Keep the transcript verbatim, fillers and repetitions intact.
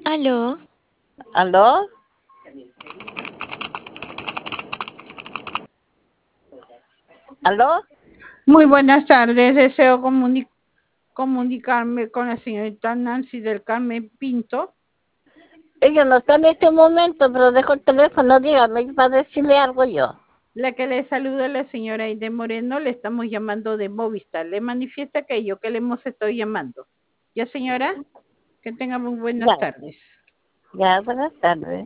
¿Aló? ¿Aló? ¿Aló? Muy buenas tardes, deseo comuni- comunicarme con la señorita Nancy del Carmen Pinto. Ella no está en este momento, pero dejo el teléfono, dígame, para decirle algo yo. La que le saluda es la señora Aide Moreno, le estamos llamando de Movistar. Le manifiesta que yo que le hemos estado llamando. ¿Ya, señora? Que tenga muy buenas Ya, tardes. ya, buenas tardes.